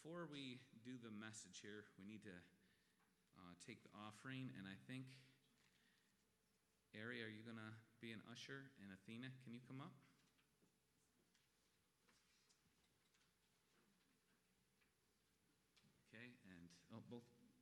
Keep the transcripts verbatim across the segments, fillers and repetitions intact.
before we do the message here, we need to uh, take the offering, and I think, Ari, are you going to be an usher? And Athena, can you come up? Okay, and oh, both.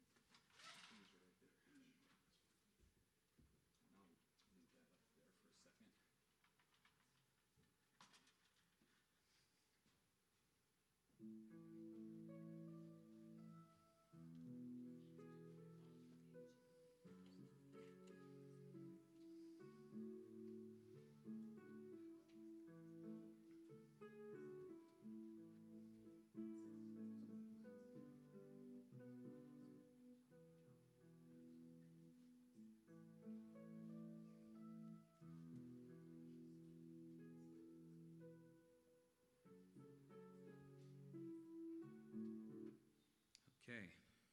Okay.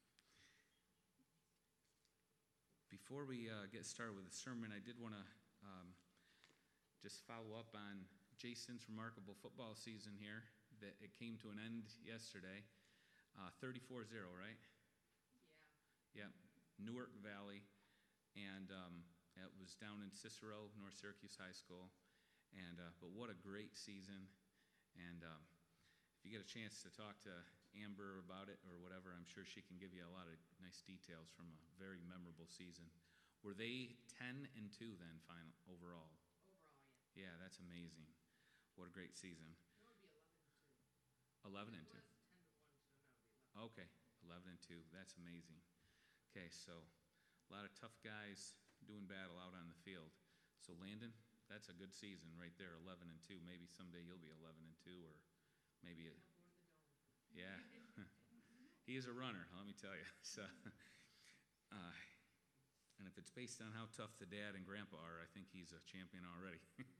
Before we uh, get started with the sermon, I did want to um, just follow up on Jason's remarkable football season here. That it came to an end yesterday. Uh, thirty-four zero, right? Yeah. Yep. Newark Valley. And um, it was down in Cicero, North Syracuse High School. And uh, but what a great season. And um, if you get a chance to talk to Amber about it or whatever, I'm sure she can give you a lot of nice details from a very memorable season. Were they ten and two then, final overall? Overall, yeah. Yeah, that's amazing. What a great season. It would be eleven and two. eleven and two. two. ten to one, so now it would be eleven. Okay, eleven and two. That's amazing. Okay, so a lot of tough guys doing battle out on the field. So Landon, that's a good season right there, eleven and two. Maybe someday you'll be eleven and two, or maybe. A, yeah, he is a runner. Let me tell you. So, uh, and if it's based on how tough the dad and grandpa are, I think he's a champion already.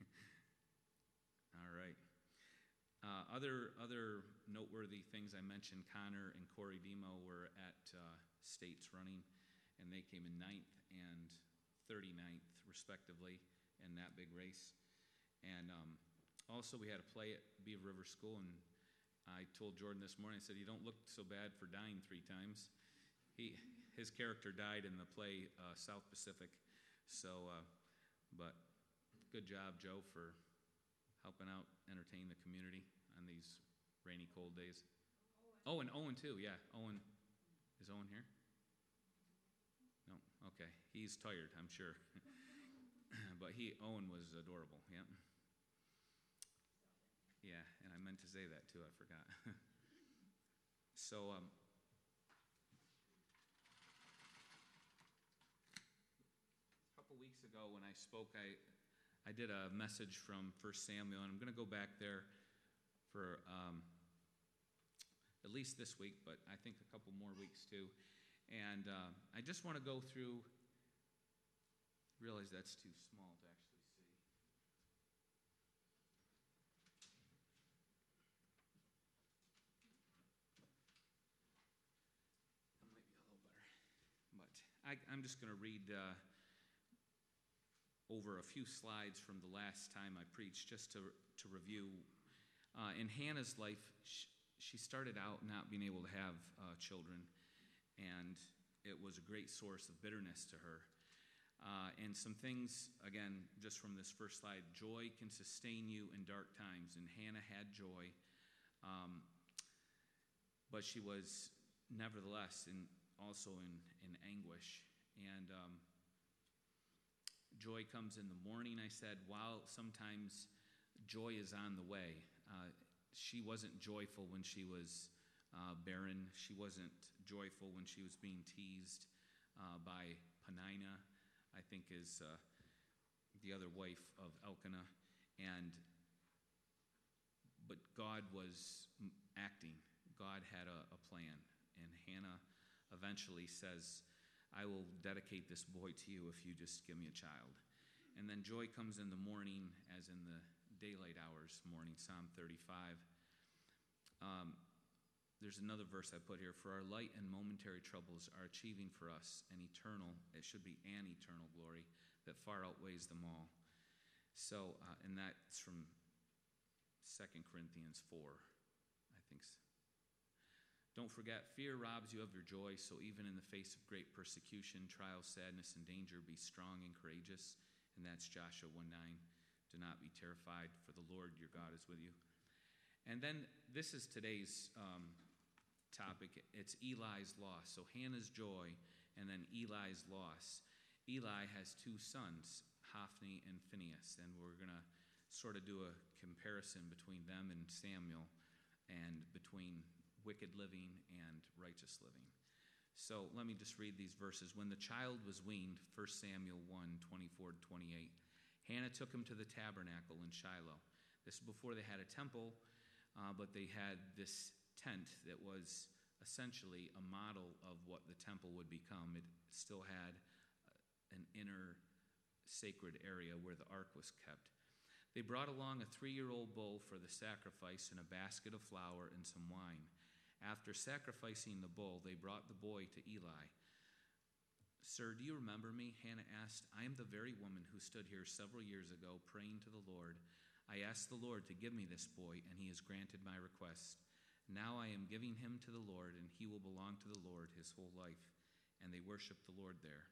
All right. Uh, other other noteworthy things I mentioned: Connor and Corey Demo were at uh, states running, and they came in ninth and thirty-ninth respectively in that big race. And um, also we had a play at Beaver River School, and I told Jordan this morning, I said, you don't look so bad for dying three times. He, his character died in the play uh, South Pacific. So, uh, but good job, Joe, for helping out, entertain the community on these rainy, cold days. Oh, and Owen too, yeah. Owen, is Owen here? No, okay. He's tired, I'm sure. But he, Owen was adorable, yeah. Yeah, and I meant to say that too, I forgot. So, um, a couple weeks ago when I spoke, I, I did a message from First Samuel, and I'm going to go back there for um, at least this week, but I think a couple more weeks too. And uh, I just want to go through, realize that's too small to actually. I, I'm just going to read uh, over a few slides from the last time I preached, just to to review. Uh, in Hannah's life, she, she started out not being able to have uh, children, and it was a great source of bitterness to her. Uh, and some things, again, just from this first slide: joy can sustain you in dark times, and Hannah had joy, um, but she was nevertheless in. also in, in anguish. And um, joy comes in the morning, I said, while sometimes joy is on the way. Uh, she wasn't joyful when she was uh, barren. She wasn't joyful when she was being teased uh, by Penina, I think is uh, the other wife of Elkanah. And, but God was acting. God had a, a plan. And Hannah eventually says, I will dedicate this boy to you if you just give me a child. And then joy comes in the morning as in the daylight hours morning, Psalm thirty-five. Um, there's another verse I put here: for our light and momentary troubles are achieving for us an eternal, it should be an eternal glory that far outweighs them all. So, uh, and that's from Second Corinthians four, I think. Don't don't forget, fear robs you of your joy, so even in the face of great persecution, trial, sadness, and danger, be strong and courageous. And that's Joshua one nine. Do not be terrified, for the Lord your God is with you. And then this is today's um, topic. It's Eli's loss. So Hannah's joy and then Eli's loss. Eli has two sons, Hophni and Phinehas, and we're going to sort of do a comparison between them and Samuel and between wicked living and righteous living. So let me just read these verses. When the child was weaned, First Samuel one twenty-four to twenty-eight, Hannah took him to the tabernacle in Shiloh. This is before they had a temple, uh, but they had this tent that was essentially a model of what the temple would become. It still had an inner sacred area where the ark was kept. They brought along a three-year-old bull for the sacrifice and a basket of flour and some wine. After sacrificing the bull, they brought the boy to Eli. Sir, do you remember me? Hannah asked. I am the very woman who stood here several years ago praying to the Lord. I asked the Lord to give me this boy, and he has granted my request. Now I am giving him to the Lord, and he will belong to the Lord his whole life. And they worshiped the Lord there.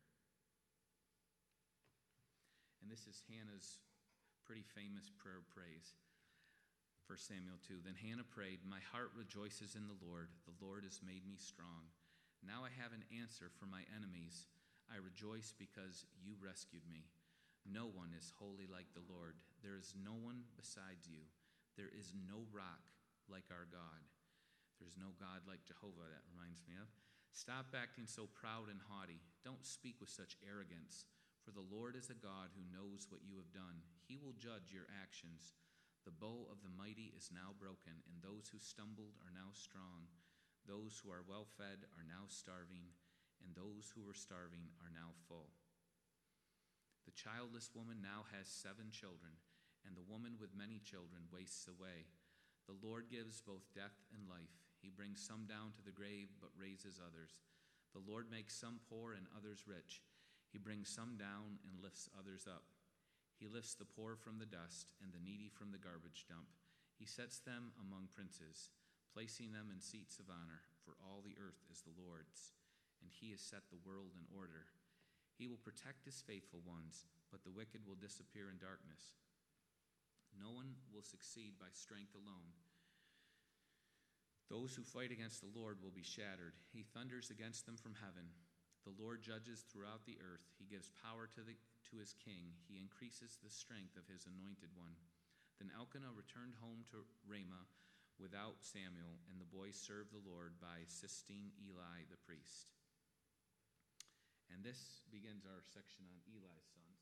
And this is Hannah's pretty famous prayer of praise. First Samuel two. Then Hannah prayed, my heart rejoices in the Lord. The Lord has made me strong. Now I have an answer for my enemies. I rejoice because you rescued me. No one is holy like the Lord. There is no one besides you. There is no rock like our God. There's no God like Jehovah, that reminds me of. Stop acting so proud and haughty. Don't speak with such arrogance. For the Lord is a God who knows what you have done. He will judge your actions. The bow of the mighty is now broken, and those who stumbled are now strong. Those who are well-fed are now starving, and those who were starving are now full. The childless woman now has seven children, and the woman with many children wastes away. The Lord gives both death and life. He brings some down to the grave, but raises others. The Lord makes some poor and others rich. He brings some down and lifts others up. He lifts the poor from the dust and the needy from the garbage dump. He sets them among princes, placing them in seats of honor, for all the earth is the Lord's, and he has set the world in order. He will protect his faithful ones, but the wicked will disappear in darkness. No one will succeed by strength alone. Those who fight against the Lord will be shattered. He thunders against them from heaven. The Lord judges throughout the earth. He gives power to, the, to his king. He increases the strength of his anointed one. Then Elkanah returned home to Ramah without Samuel, and the boys served the Lord by assisting Eli the priest. And this begins our section on Eli's sons.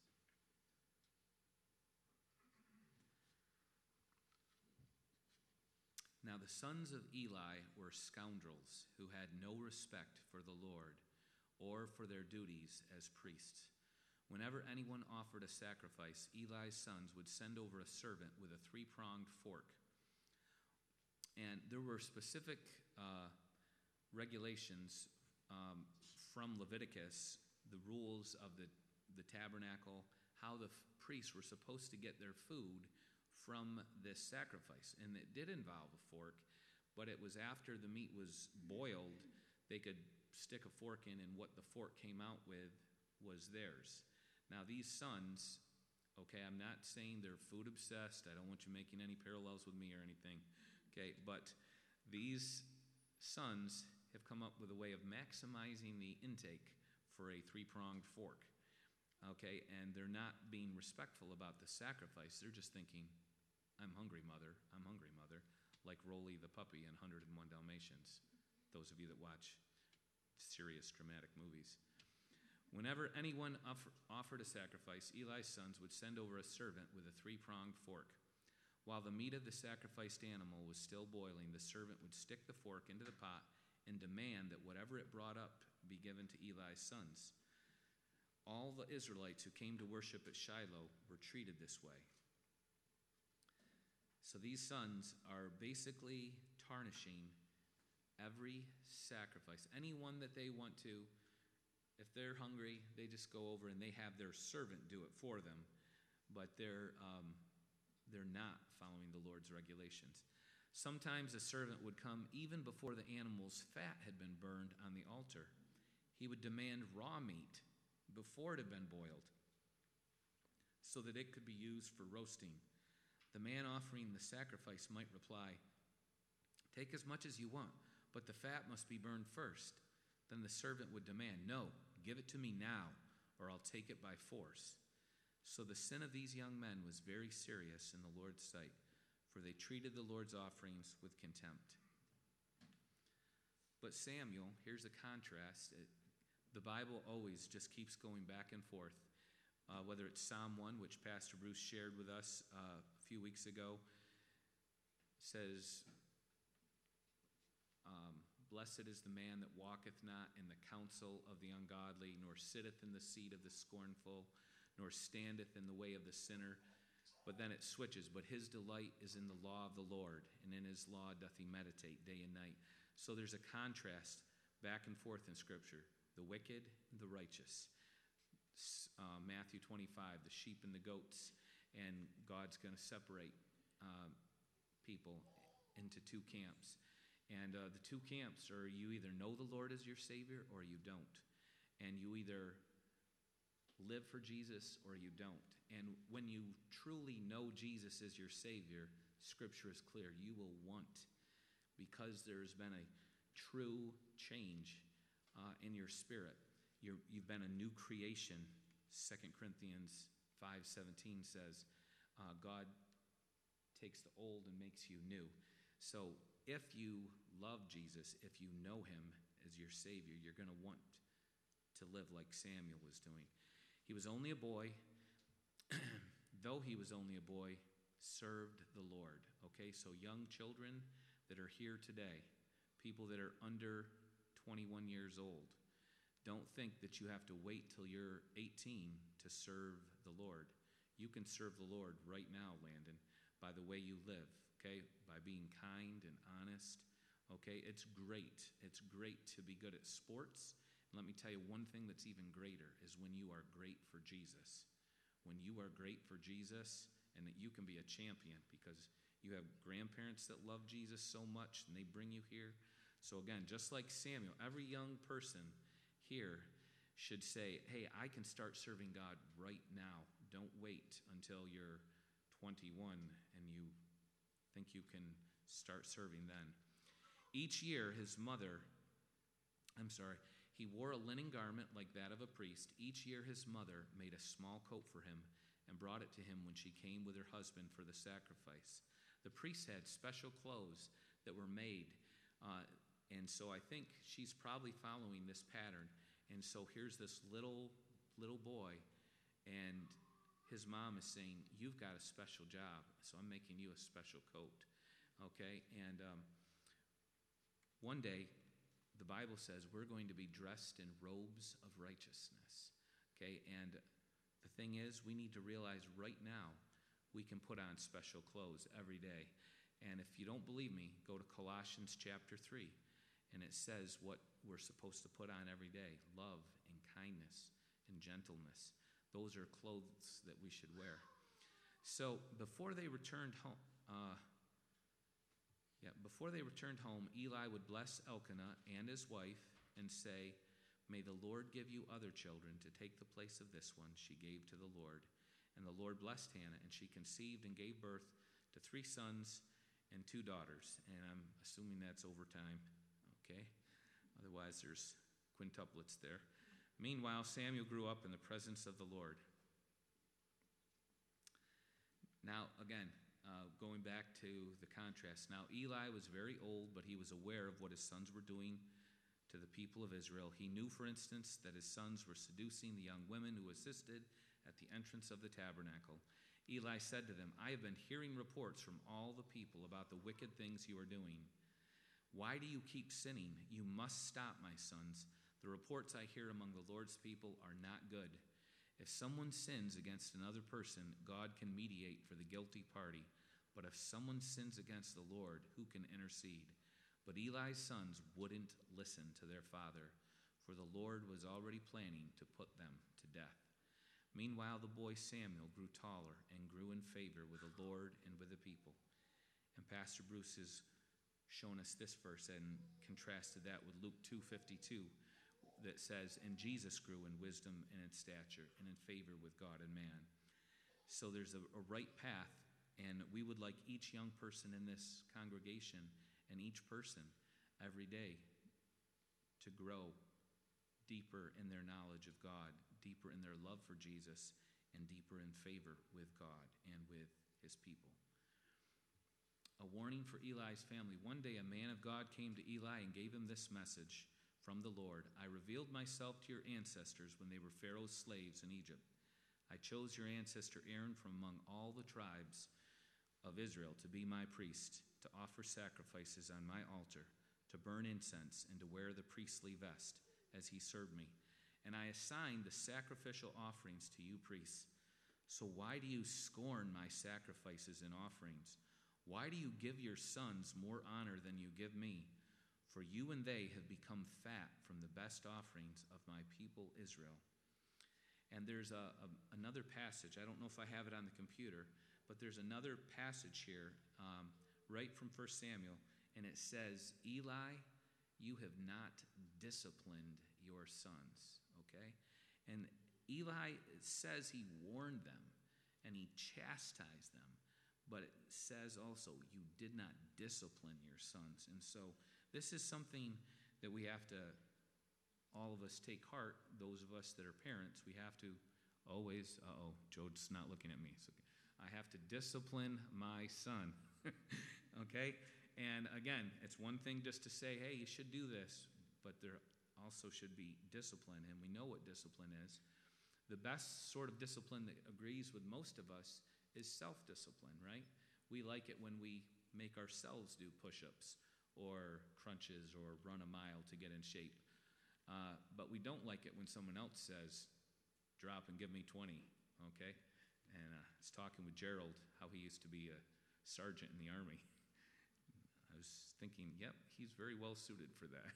Now the sons of Eli were scoundrels who had no respect for the Lord or for their duties as priests. Whenever anyone offered a sacrifice, Eli's sons would send over a servant with a three-pronged fork. And there were specific uh, regulations um, from Leviticus, the rules of the, the tabernacle, how the f- priests were supposed to get their food from this sacrifice. And it did involve a fork, but it was after the meat was boiled, they could stick a fork in, and what the fork came out with was theirs. Now these sons, okay, I'm not saying they're food obsessed. I don't want you making any parallels with me or anything, okay, but these sons have come up with a way of maximizing the intake for a three-pronged fork, okay, and they're not being respectful about the sacrifice. They're just thinking, I'm hungry, mother, I'm hungry, mother, like Rolly the puppy in one oh one Dalmatians, those of you that watch serious dramatic movies. Whenever anyone offer, offered a sacrifice, Eli's sons would send over a servant with a three-pronged fork. While the meat of the sacrificed animal was still boiling, the servant would stick the fork into the pot and demand that whatever it brought up be given to Eli's sons. All the Israelites who came to worship at Shiloh were treated this way. So these sons are basically tarnishing every sacrifice. Anyone that they want to, if they're hungry, they just go over and they have their servant do it for them. But they're um, they're not following the Lord's regulations. Sometimes a servant would come even before the animal's fat had been burned on the altar. He would demand raw meat before it had been boiled, so that it could be used for roasting. The man offering the sacrifice might reply, "Take as much as you want, but the fat must be burned first." Then the servant would demand, "No, give it to me now, or I'll take it by force." So the sin of these young men was very serious in the Lord's sight, for they treated the Lord's offerings with contempt. But Samuel, here's a contrast. It, the Bible always just keeps going back and forth. Uh, whether it's Psalm one, which Pastor Bruce shared with us uh, a few weeks ago, says, um, "Blessed is the man that walketh not in the counsel of the ungodly, nor sitteth in the seat of the scornful, nor standeth in the way of the sinner." But then it switches, "But his delight is in the law of the Lord, and in his law doth he meditate day and night." So there's a contrast back and forth in Scripture, the wicked and the righteous. Uh, Matthew twenty-five, the sheep and the goats, and God's going to separate uh, people into two camps. And uh, the two camps are, you either know the Lord as your Savior or you don't. And you either live for Jesus or you don't. And when you truly know Jesus as your Savior, Scripture is clear, you will want, because there's been a true change uh, in your spirit. You're, you've been a new creation. Second Corinthians five seventeen says, uh, God takes the old and makes you new. So if you love Jesus, if you know him as your Savior, you're going to want to live like Samuel was doing. He was only a boy. Though he was only a boy, served the Lord. Okay, so young children that are here today, people that are under twenty-one years old, don't think that you have to wait till you're eighteen to serve the Lord. You can serve the Lord right now, Landon, by the way you live, okay, by being kind and honest. Okay, it's great. It's great to be good at sports. And let me tell you, one thing that's even greater is when you are great for Jesus. When you are great for Jesus, and that you can be a champion because you have grandparents that love Jesus so much and they bring you here. So again, just like Samuel, every young person here should say, hey, I can start serving God right now. Don't wait until you're twenty-one and you think you can start serving then. Each year, his mother, I'm sorry, he wore a linen garment like that of a priest. Each year his mother made a small coat for him and brought it to him when she came with her husband for the sacrifice. The priest had special clothes that were made, uh, and so I think she's probably following this pattern. And so here's this little, little boy, and his mom is saying, you've got a special job, so I'm making you a special coat, okay? And um, one day, the Bible says we're going to be dressed in robes of righteousness, okay? And the thing is, we need to realize right now we can put on special clothes every day. And if you don't believe me, go to Colossians chapter three, and it says what we're supposed to put on every day: love and kindness and gentleness. Those are clothes that we should wear. So before they returned home, uh, Yeah, before they returned home, Eli would bless Elkanah and his wife and say, may the Lord give you other children to take the place of this one she gave to the Lord. And the Lord blessed Hannah, and she conceived and gave birth to three sons and two daughters. And I'm assuming that's overtime, okay? Otherwise, there's quintuplets there. Meanwhile, Samuel grew up in the presence of the Lord. Now, again, Uh, going back to the contrast. Now, Eli was very old, but he was aware of what his sons were doing to the people of Israel. He knew, for instance, that his sons were seducing the young women who assisted at the entrance of the tabernacle. Eli said to them, I have been hearing reports from all the people about the wicked things you are doing. Why do you keep sinning? You must stop, my sons. The reports I hear among the Lord's people are not good. If someone sins against another person, God can mediate for the guilty party. But if someone sins against the Lord, who can intercede? But Eli's sons wouldn't listen to their father, for the Lord was already planning to put them to death. Meanwhile, the boy Samuel grew taller and grew in favor with the Lord and with the people. And Pastor Bruce has shown us this verse and contrasted that with Luke two fifty-two that says, and Jesus grew in wisdom and in stature and in favor with God and man. So there's a, a right path, and we would like each young person in this congregation and each person every day to grow deeper in their knowledge of God, deeper in their love for Jesus, and deeper in favor with God and with his people. A warning for Eli's family. One day a man of God came to Eli and gave him this message from the Lord. I revealed myself to your ancestors when they were Pharaoh's slaves in Egypt. I chose your ancestor Aaron from among all the tribes of Israel to be my priest, to offer sacrifices on my altar, to burn incense, and to wear the priestly vest as he served me. And I assigned the sacrificial offerings to you priests. So why do you scorn my sacrifices and offerings? Why do you give your sons more honor than you give me? For you and they have become fat from the best offerings of my people Israel. And there's a, a, another passage. I don't know if I have it on the computer, but there's another passage here um, right from First Samuel, and it says, Eli, you have not disciplined your sons, okay? And Eli, it says he warned them, and he chastised them, but it says also, you did not discipline your sons. And so this is something that we have to, all of us take heart, those of us that are parents, we have to always, uh-oh, Joe's not looking at me. So I have to discipline my son, okay? And again, it's one thing just to say, hey, you should do this, but there also should be discipline, and we know what discipline is. The best sort of discipline that agrees with most of us is self-discipline, right? We like it when we make ourselves do push-ups or crunches or run a mile to get in shape. Uh, but we don't like it when someone else says, drop and give me twenty, okay? And uh, I was talking with Gerald, how he used to be a sergeant in the Army. I was thinking, yep, he's very well suited for that.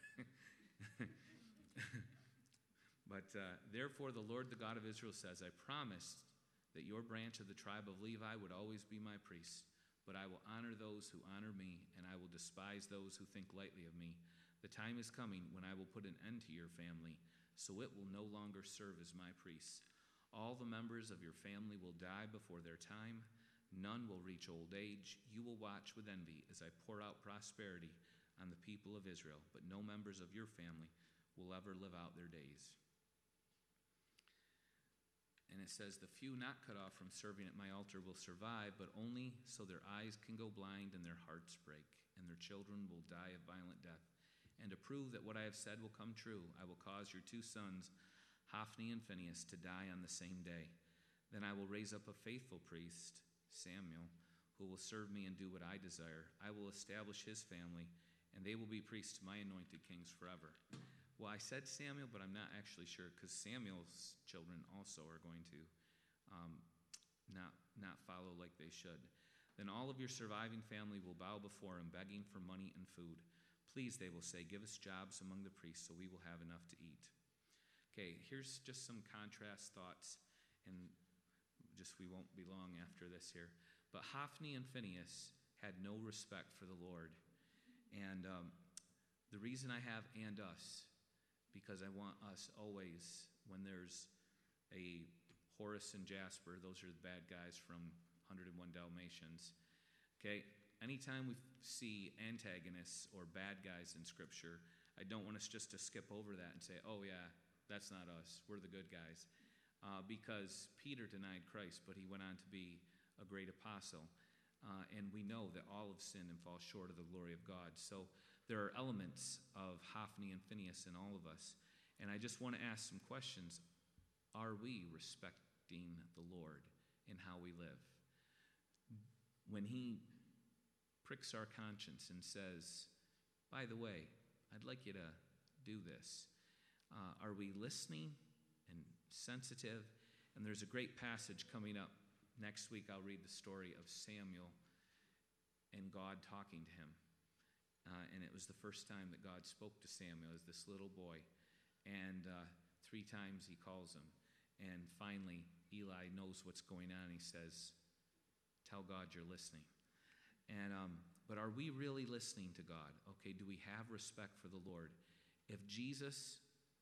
But uh, therefore the Lord, the God of Israel says, I promised that your branch of the tribe of Levi would always be my priest, but I will honor those who honor me, and I will despise those who think lightly of me. The time is coming when I will put an end to your family, so it will no longer serve as my priests. All the members of your family will die before their time. None will reach old age. You will watch with envy as I pour out prosperity on the people of Israel, but no members of your family will ever live out their days. And it says, the few not cut off from serving at my altar will survive, but only so their eyes can go blind and their hearts break, and their children will die a violent death. And to prove that what I have said will come true, I will cause your two sons, Hophni and Phinehas, to die on the same day. Then I will raise up a faithful priest, Samuel, who will serve me and do what I desire. I will establish his family, and they will be priests to my anointed kings forever. Well, I said Samuel, but I'm not actually sure, because Samuel's children also are going to um, not, not follow like they should. Then all of your surviving family will bow before him, begging for money and food. Please, they will say, give us jobs among the priests so we will have enough to eat. Okay, here's just some contrast thoughts, and just we won't be long after this here. But Hophni and Phinehas had no respect for the Lord. And um, the reason I have and us, because I want us always, when there's a Horace and Jasper, those are the bad guys from one oh one Dalmatians, okay? Anytime we see antagonists or bad guys in Scripture, I don't want us just to skip over that and say, oh yeah, that's not us, we're the good guys. Uh, because Peter denied Christ, but he went on to be a great apostle. Uh, and we know that all have sinned and fall short of the glory of God. So there are elements of Hophni and Phinehas in all of us. And I just want to ask some questions. Are we respecting the Lord in how we live? When he pricks our conscience and says, by the way, I'd like you to do this. Uh, are we listening and sensitive? And there's a great passage coming up. Next week I'll read the story of Samuel and God talking to him. Uh, and it was the first time that God spoke to Samuel as this little boy. And uh, three times he calls him. And finally, Eli knows what's going on. He says, tell God you're listening. And um, But are we really listening to God? Okay, do we have respect for the Lord? If Jesus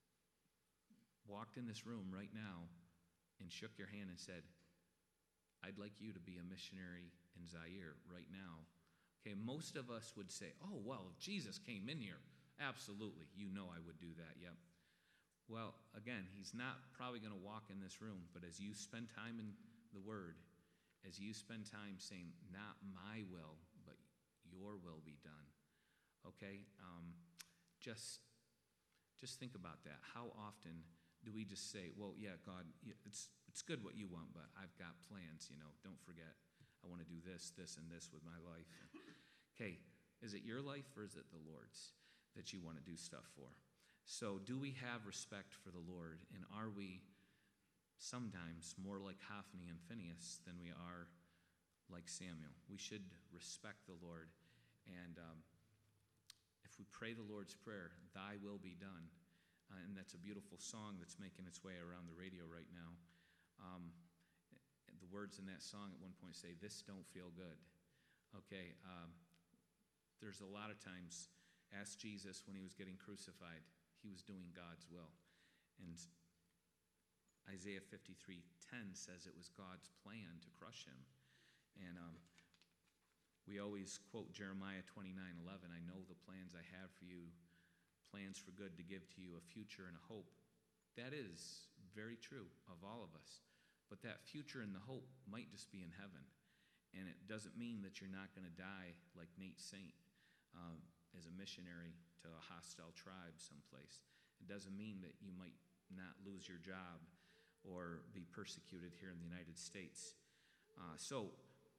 walked in this room right now and shook your hand and said, I'd like you to be a missionary in Zaire right now. Okay, most of us would say, oh, well, if Jesus came in here, absolutely, you know I would do that, yep. Well, again, he's not probably going to walk in this room, but as you spend time in the Word, as you spend time saying, not my will, but your will be done, okay, um, just, just think about that. How often do we just say, well, yeah, God, it's, it's good what you want, but I've got plans, you know, don't forget, I want to do this, this, and this with my life. Okay, is it your life or is it the Lord's that you want to do stuff for? So do we have respect for the Lord, and are we sometimes more like Hophni and Phinehas than we are like Samuel? We should respect the Lord, and um, if we pray the Lord's Prayer, thy will be done, uh, and that's a beautiful song that's making its way around the radio right now. Um, the words in that song at one point say, this don't feel good. Okay, um, there's a lot of times, ask Jesus when he was getting crucified, he was doing God's will. And Isaiah fifty-three ten says it was God's plan to crush him. And um, we always quote Jeremiah twenty-nine eleven, I know the plans I have for you, plans for good to give to you a future and a hope. That is very true of all of us. But that future and the hope might just be in heaven. And it doesn't mean that you're not going to die like Nate Saint um, as a missionary to a hostile tribe someplace. It doesn't mean that you might not lose your job or be persecuted here in the United States. Uh, so,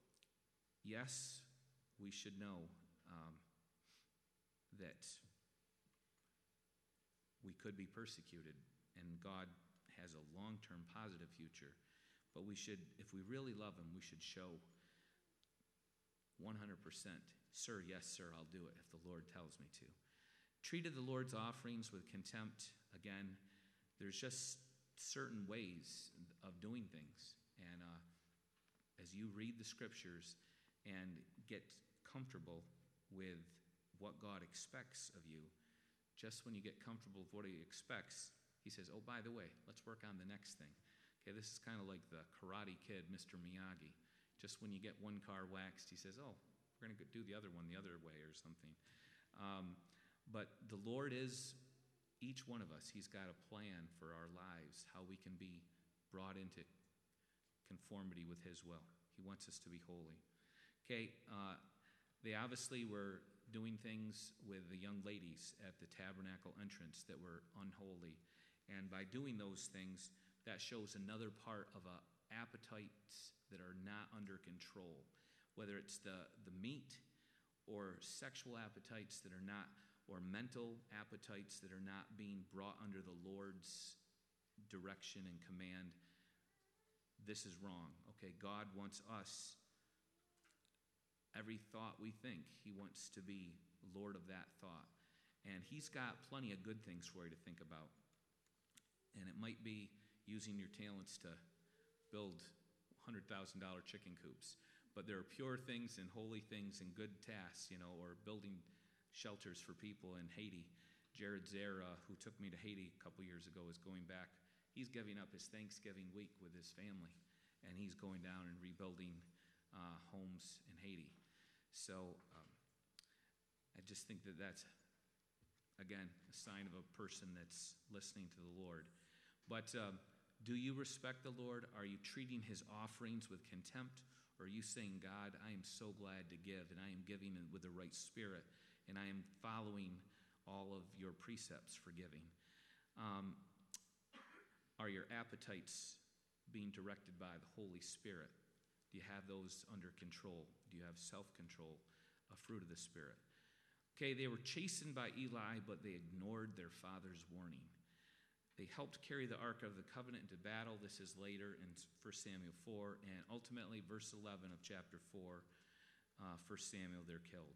yes, we should know um, that we could be persecuted, and God has a long-term positive future. But we should, if we really love him, we should show one hundred percent, sir, yes, sir, I'll do it if the Lord tells me to. Treated the Lord's offerings with contempt. Again, there's just certain ways of doing things. And uh, as you read the scriptures and get comfortable with what God expects of you, just when you get comfortable with what he expects, he says, oh, by the way, let's work on the next thing. Okay, this is kind of like the Karate Kid, Mister Miyagi. Just when you get one car waxed, he says, oh, we're going to do the other one the other way or something. Um, but the Lord is each one of us. He's got a plan for our lives, how we can be brought into conformity with his will. He wants us to be holy. Okay, uh, they obviously were doing things with the young ladies at the tabernacle entrance that were unholy. And by doing those things, that shows another part of a appetites that are not under control, whether it's the, the meat or sexual appetites that are not, or mental appetites that are not being brought under the Lord's direction and command. This is wrong. Okay, God wants us, every thought we think, he wants to be Lord of that thought. And he's got plenty of good things for you to think about. And it might be using your talents to build one hundred thousand dollars chicken coops. But there are pure things and holy things and good tasks, you know, or building shelters for people in Haiti. Jared Zera, who took me to Haiti a couple years ago, is going back. He's giving up his Thanksgiving week with his family, and he's going down and rebuilding uh, homes in Haiti. So um, I just think that that's, again, a sign of a person that's listening to the Lord. But um, do you respect the Lord? Are you treating his offerings with contempt? Or are you saying, God, I am so glad to give, and I am giving with the right spirit, and I am following all of your precepts for giving? Um, are your appetites being directed by the Holy Spirit? Do you have those under control? Do you have self-control, a fruit of the Spirit? Okay, they were chastened by Eli, but they ignored their father's warning. They helped carry the Ark of the Covenant into battle. This is later in First Samuel four. And ultimately, verse eleven of chapter four, uh, First Samuel, they're killed.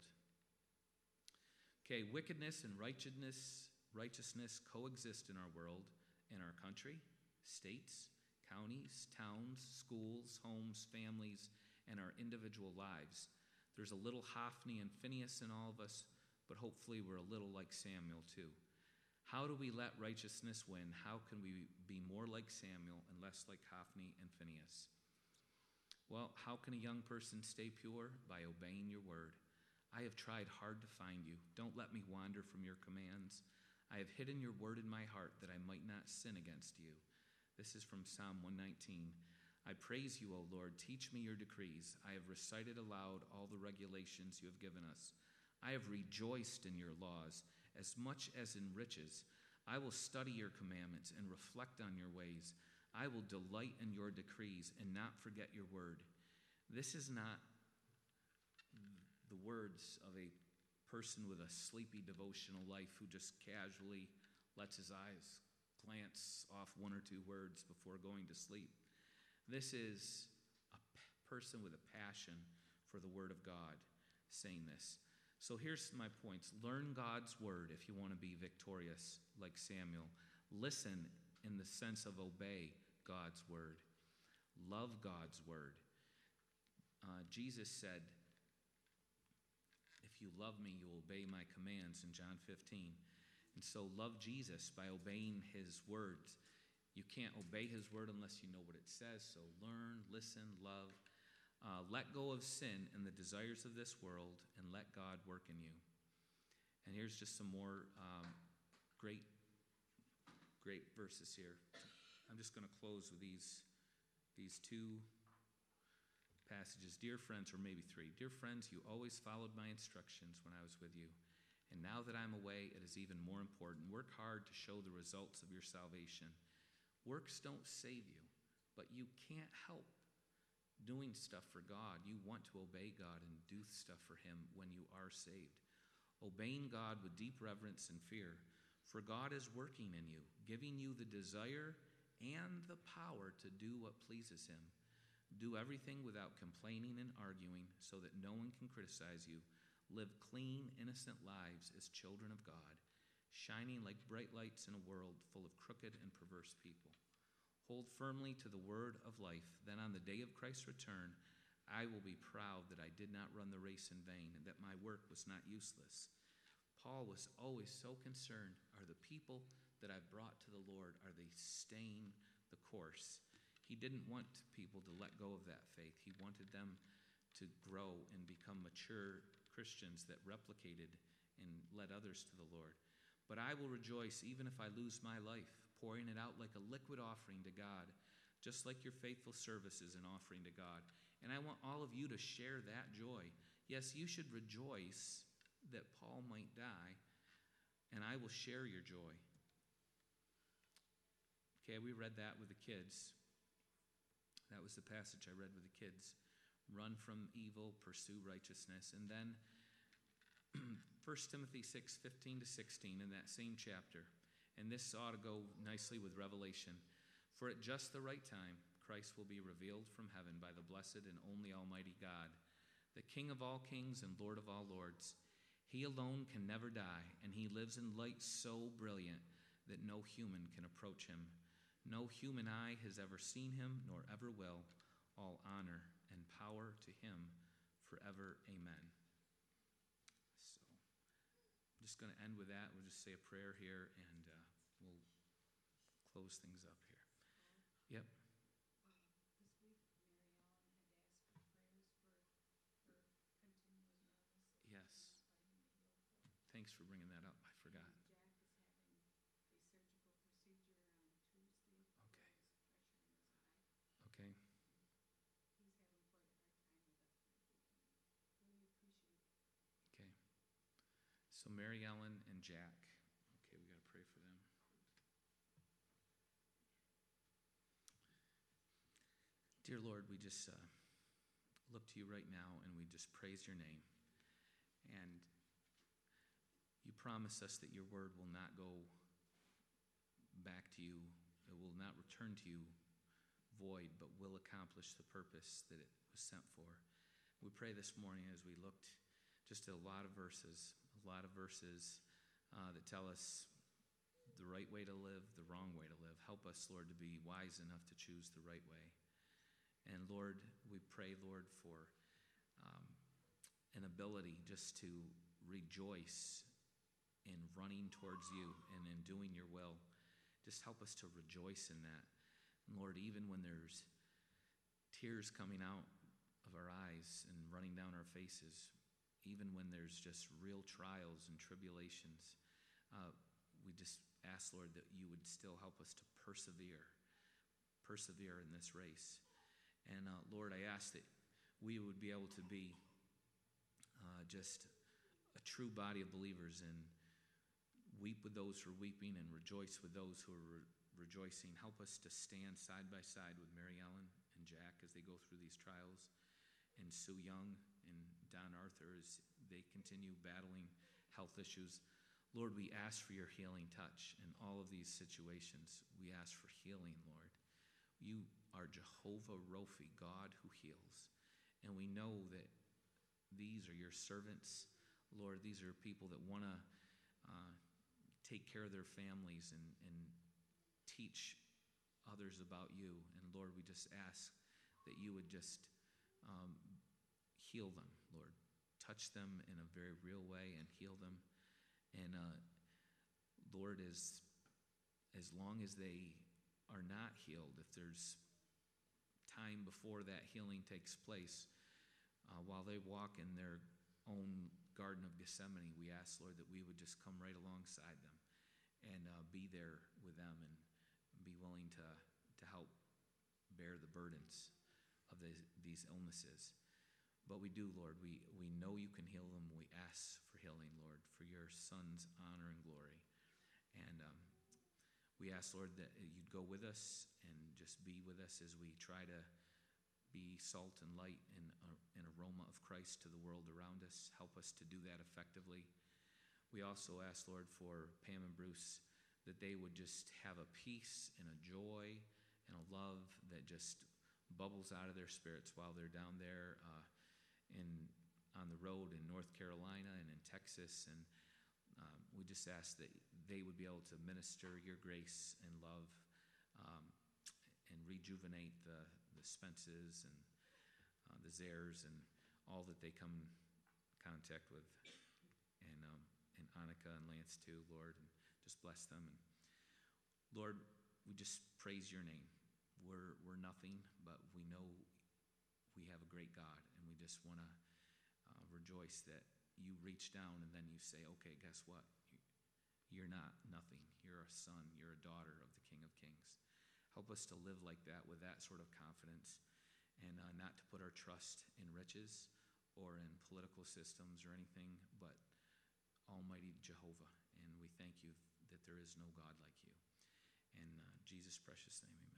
Okay, wickedness and righteousness, righteousness coexist in our world, in our country, states, counties, towns, schools, homes, families, and our individual lives. There's a little Hophni and Phinehas in all of us, but hopefully we're a little like Samuel too. How do we let righteousness win? How can we be more like Samuel and less like Hophni and Phinehas? Well, how can a young person stay pure? By obeying your word. I have tried hard to find you. Don't let me wander from your commands. I have hidden your word in my heart that I might not sin against you. This is from Psalm one nineteen. I praise you, O Lord. Teach me your decrees. I have recited aloud all the regulations you have given us. I have rejoiced in your laws as much as in riches. I will study your commandments and reflect on your ways. I will delight in your decrees and not forget your word. This is not the words of a person with a sleepy devotional life who just casually lets his eyes glance off one or two words before going to sleep. This is a p- person with a passion for the word of God saying this. So here's my points. Learn God's word if you want to be victorious like Samuel. Listen in the sense of obey God's word. Love God's word. Uh, Jesus said, if you love me, you will obey my commands in John fifteen. And so love Jesus by obeying his words. You can't obey his word unless you know what it says. So learn, listen, love. Uh, let go of sin and the desires of this world and let God work in you. And here's just some more um, great, great verses here. I'm just going to close with these, these two passages. Dear friends, or maybe three. Dear friends, you always followed my instructions when I was with you. And now that I'm away, it is even more important. Work hard to show the results of your salvation. Works don't save you, but you can't help doing stuff for God. You want to obey God and do stuff for him when you are saved. Obeying God with deep reverence and fear, for God is working in you, giving you the desire and the power to do what pleases him. Do everything without complaining and arguing so that no one can criticize you. Live clean, innocent lives as children of God, shining like bright lights in a world full of crooked and perverse people. Hold firmly to the word of life. Then on the day of Christ's return, I will be proud that I did not run the race in vain and that my work was not useless. Paul was always so concerned, are the people that I've brought to the Lord, are they staying the course? He didn't want people to let go of that faith. He wanted them to grow and become mature Christians that replicated and led others to the Lord. But I will rejoice even if I lose my life, pouring it out like a liquid offering to God, just like your faithful service is an offering to God. And I want all of you to share that joy. Yes, you should rejoice that Paul might die, and I will share your joy. Okay, we read that with the kids. That was the passage I read with the kids. Run from evil, pursue righteousness. And then First Timothy six, fifteen to sixteen in that same chapter. And this ought to go nicely with Revelation. For at just the right time, Christ will be revealed from heaven by the blessed and only Almighty God, the King of all kings and Lord of all lords. He alone can never die, and he lives in light so brilliant that no human can approach him. No human eye has ever seen him, nor ever will. All honor and power to him forever. Amen. So I'm just going to end with that. We'll just say a prayer here, and uh, we'll close things up here. Yep. Yes. Thanks for bringing that up. I forgot. Okay. Okay. So Mary Ellen and Jack. Okay, we got to pray for them. Dear Lord, we just uh, look to you right now and we just praise your name. And you promise us that your word will not go back to you. It will not return to you void, but will accomplish the purpose that it was sent for. We pray this morning as we looked just at a lot of verses, a lot of verses uh, that tell us the right way to live, the wrong way to live. Help us, Lord, to be wise enough to choose the right way. And Lord, we pray, Lord, for um, an ability just to rejoice in running towards you and in doing your will. Just help us to rejoice in that. And Lord, even when there's tears coming out of our eyes and running down our faces, even when there's just real trials and tribulations, uh, we just ask, Lord, that you would still help us to persevere, persevere in this race. And uh, Lord, I ask that we would be able to be uh, just a true body of believers and weep with those who are weeping and rejoice with those who are re- rejoicing. Help us to stand side by side with Mary Ellen and Jack as they go through these trials, and Sue Young and Don Arthur as they continue battling health issues. Lord, we ask for your healing touch in all of these situations. We ask for healing, Lord. You are Jehovah Rophi, God who heals. And we know that these are your servants. Lord, these are people that want to uh, take care of their families and, and teach others about you. And Lord, we just ask that you would just um, heal them, Lord. Touch them in a very real way and heal them. And uh, Lord, as, as long as they are not healed, if there's time before that healing takes place, uh, while they walk in their own Garden of Gethsemane, we ask, Lord, that we would just come right alongside them and uh, be there with them and be willing to, to help bear the burdens of the, these illnesses. But we do, Lord, we, we know you can heal them. We ask for healing, Lord, for your Son's honor and glory. And um, we ask, Lord, that you'd go with us and just be with us as we try to be salt and light and an aroma of Christ to the world around us. Help us to do that effectively. We also ask, Lord, for Pam and Bruce, that they would just have a peace and a joy and a love that just bubbles out of their spirits while they're down there uh, in on the road in North Carolina and in Texas. And um, we just ask that they would be able to minister your grace and love um, and rejuvenate the, the Spences and uh, the Zares and all that they come in contact with. And, um, and Annika and Lance too, Lord, and just bless them. And Lord, we just praise your name. We're, we're nothing, but we know we have a great God, and we just want to uh, rejoice that you reach down and then you say, okay, guess what? You're not nothing. You're a son. You're a daughter of the King of Kings. Help us to live like that with that sort of confidence and uh, not to put our trust in riches or in political systems or anything, but Almighty Jehovah. And we thank you that there is no God like you. In uh, Jesus' precious name, amen.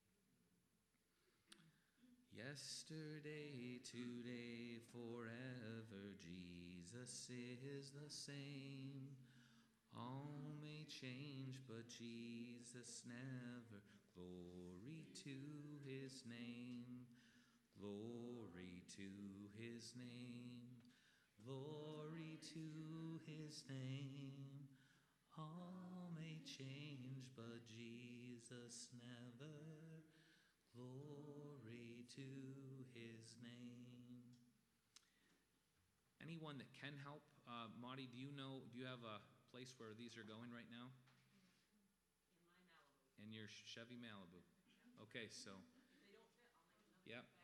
Yesterday, today, forever, Jesus is the same. All may change, but Jesus never. Glory to his name. Glory to his name. Glory to his name. All may change, but Jesus never. Glory to his name. Anyone that can help, uh, Maudie, do you know, do you have a place where these are going right now? In my Malibu. In your Chevy Malibu. Okay, so. If they don't fit, I'll make another. Yep,